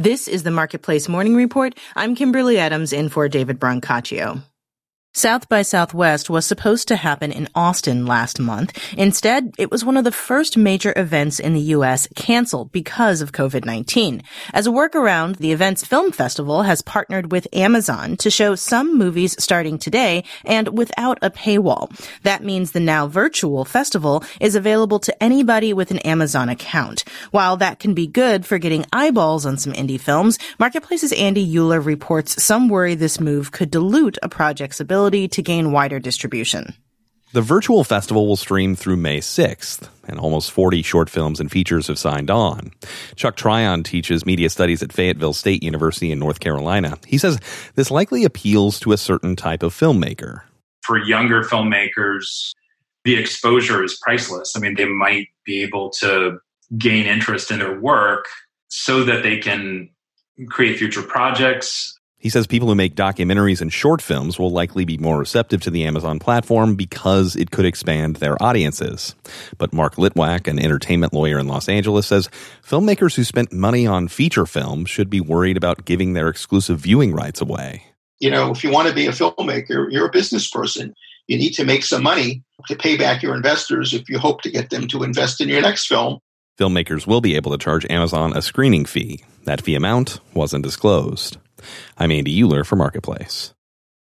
This is the Marketplace Morning Report. I'm Kimberly Adams in for David Brancaccio. South by Southwest was supposed to happen in Austin last month. Instead, it was one of the first major events in the U.S. canceled because of COVID-19. As a workaround, the event's film festival has partnered with Amazon to show some movies starting today and without a paywall. That means the now virtual festival is available to anybody with an Amazon account. While that can be good for getting eyeballs on some indie films, Marketplace's Andy Euler reports some worry this move could dilute a project's ability to gain wider distribution. The virtual festival will stream through May 6th, and almost 40 short films and features have signed on. Chuck Tryon teaches media studies at Fayetteville State University in North Carolina. He says this likely appeals to a certain type of filmmaker. For younger filmmakers, the exposure is priceless. I mean, they might be able to gain interest in their work so that they can create future projects. He says people who make documentaries and short films will likely be more receptive to the Amazon platform because it could expand their audiences. But Mark Litwack, an entertainment lawyer in Los Angeles, says filmmakers who spent money on feature films should be worried about giving their exclusive viewing rights away. You know, if you want to be a filmmaker, you're a business person. You need to make some money to pay back your investors if you hope to get them to invest in your next film. Filmmakers will be able to charge Amazon a screening fee. That fee amount wasn't disclosed. I'm Andy Euler for Marketplace.